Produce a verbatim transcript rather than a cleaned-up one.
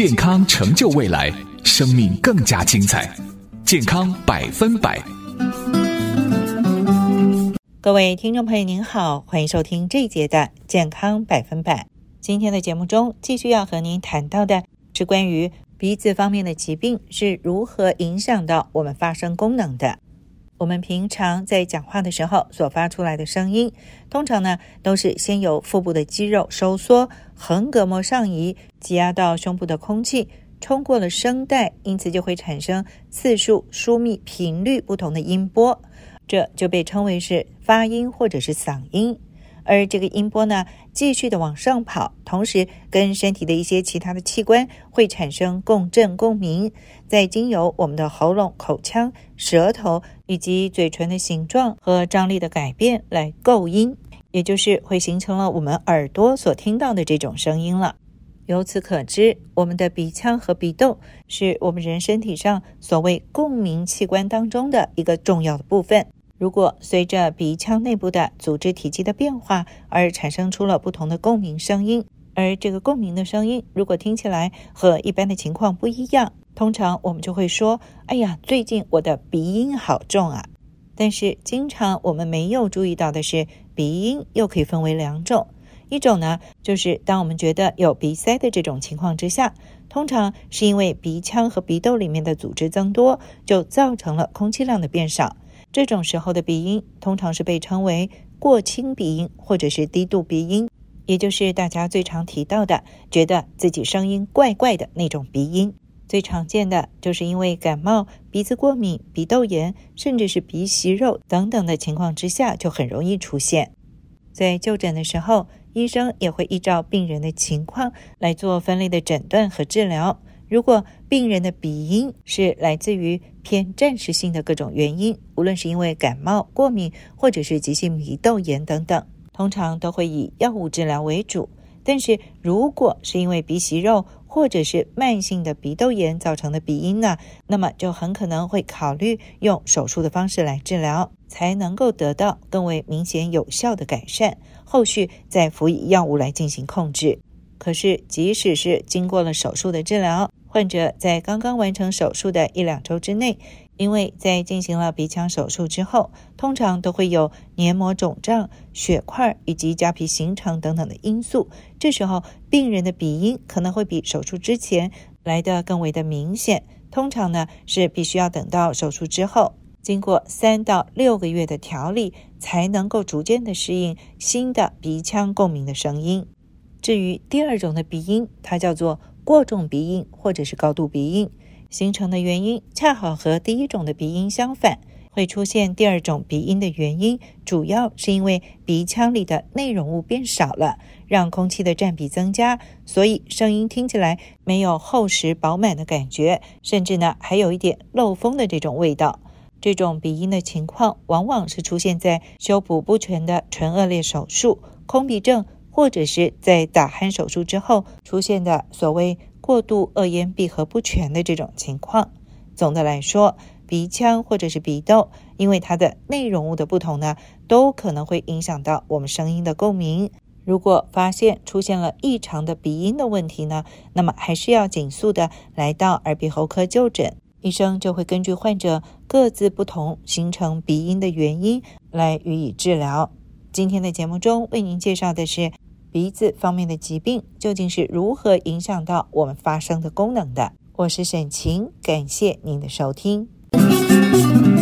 健康成就未来，生命更加精彩。健康百分百。 各位听众朋友您好，欢迎收听这一节的健康百分百。今天的节目中继续要和您谈到的是关于鼻子方面的疾病是如何影响到我们发声功能的。我们平常在讲话的时候所发出来的声音，通常呢都是先由腹部的肌肉收缩，横膈膜上移，挤压到胸部的空气冲过了声带，因此就会产生次数、疏密、频率不同的音波，这就被称为是发音或者是嗓音。而这个音波呢继续的往上跑，同时跟身体的一些其他的器官会产生共振共鸣，再经由我们的喉咙、口腔、舌头以及嘴唇的形状和张力的改变来构音，也就是会形成了我们耳朵所听到的这种声音了。由此可知，我们的鼻腔和鼻窦是我们人身体上所谓共鸣器官当中的一个重要的部分。如果随着鼻腔内部的组织体积的变化而产生出了不同的共鸣声音，而这个共鸣的声音如果听起来和一般的情况不一样，通常我们就会说，哎呀，最近我的鼻音好重啊。但是经常我们没有注意到的是，鼻音又可以分为两种。一种呢，就是当我们觉得有鼻塞的这种情况之下，通常是因为鼻腔和鼻窦里面的组织增多，就造成了空气量的变少。这种时候的鼻音通常是被称为过轻鼻音或者是低度鼻音，也就是大家最常提到的觉得自己声音怪怪的那种鼻音。最常见的就是因为感冒、鼻子过敏、鼻窦炎，甚至是鼻息肉等等的情况之下就很容易出现。在就诊的时候，医生也会依照病人的情况来做分类的诊断和治疗。如果病人的鼻音是来自于偏暂时性的各种原因，无论是因为感冒、过敏或者是急性鼻窦炎等等，通常都会以药物治疗为主。但是如果是因为鼻息肉或者是慢性的鼻窦炎造成的鼻音呢，那么就很可能会考虑用手术的方式来治疗，才能够得到更为明显有效的改善，后续再辅以药物来进行控制。可是即使是经过了手术的治疗，患者在刚刚完成手术的一两周之内，因为在进行了鼻腔手术之后，通常都会有黏膜肿胀、血块以及痂皮形成等等的因素，这时候病人的鼻音可能会比手术之前来得更为的明显。通常呢是必须要等到手术之后，经过三到六个月的调理，才能够逐渐的适应新的鼻腔共鸣的声音。至于第二种的鼻音，它叫做过重鼻音或者是高度鼻音，形成的原因恰好和第一种的鼻音相反。会出现第二种鼻音的原因，主要是因为鼻腔里的内容物变少了，让空气的占比增加，所以声音听起来没有厚实饱满的感觉，甚至呢还有一点漏风的这种味道。这种鼻音的情况往往是出现在修补不全的唇腭裂手术、空鼻症，或者是在打鼾手术之后出现的所谓过度恶咽闭合不全的这种情况。总的来说，鼻腔或者是鼻窦因为它的内容物的不同呢，都可能会影响到我们声音的共鸣。如果发现出现了异常的鼻音的问题呢，那么还是要尽速的来到耳鼻喉科就诊，医生就会根据患者各自不同形成鼻音的原因来予以治疗。今天的节目中为您介绍的是鼻子方面的疾病究竟是如何影响到我们发声的功能的。我是沈晴，感谢您的收听。